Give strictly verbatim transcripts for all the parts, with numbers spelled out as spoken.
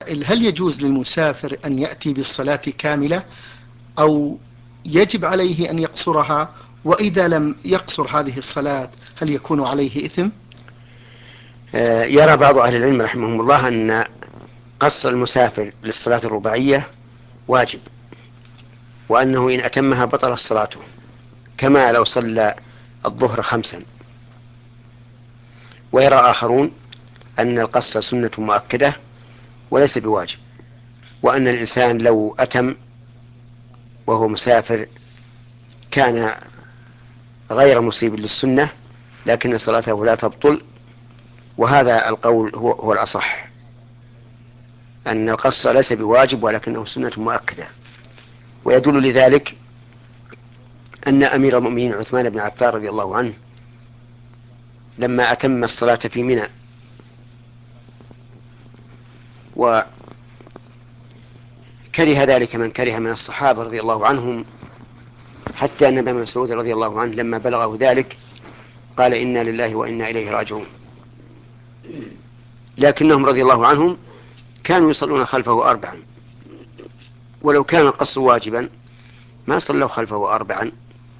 هل يجوز للمسافر أن يأتي بالصلاة كاملة أو يجب عليه أن يقصرها؟ وإذا لم يقصر هذه الصلاة هل يكون عليه إثم؟ يرى بعض أهل العلم رحمهم الله أن قصر المسافر للصلاة الرباعية واجب، وأنه إن أتمها بطل صلاته كما لو صلى الظهر خمسا. ويرى آخرون أن القصر سنة مؤكدة وليس بواجب، وأن الإنسان لو أتم وهو مسافر كان غير مصيب للسنة لكن صلاته لا تبطل. وهذا القول هو, هو الأصح، أن القصر ليس بواجب ولكنه سنة مؤكدة. ويدل لذلك أن أمير المؤمنين عثمان بن عفان رضي الله عنه لما أتم الصلاة في منى وكره ذلك من كره من الصحابة رضي الله عنهم، حتى أن ابن مسعود رضي الله عنه لما بلغه ذلك قال إنا لله وإنا إليه راجعون. لكنهم رضي الله عنهم كانوا يصلون خلفه أربعا، ولو كان القصر واجبا ما صلوا خلفه أربعا،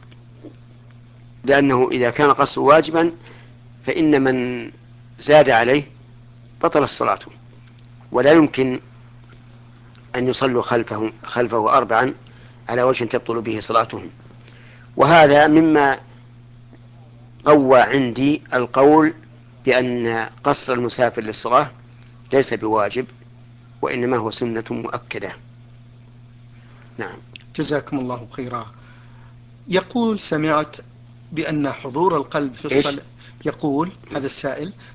لأنه إذا كان القصر واجبا فإن من زاد عليه بطل الصلاة، ولا يمكن أن يصلوا خلفه, خلفه أربعا على وجه تبطل به صلاتهم. وهذا مما قوى عندي القول بأن قصر المسافر للصلاة ليس بواجب وإنما هو سنة مؤكدة. نعم. جزاكم الله خيرا. يقول: سمعت بأن حضور القلب في إيش؟ الصلاة. يقول هذا السائل: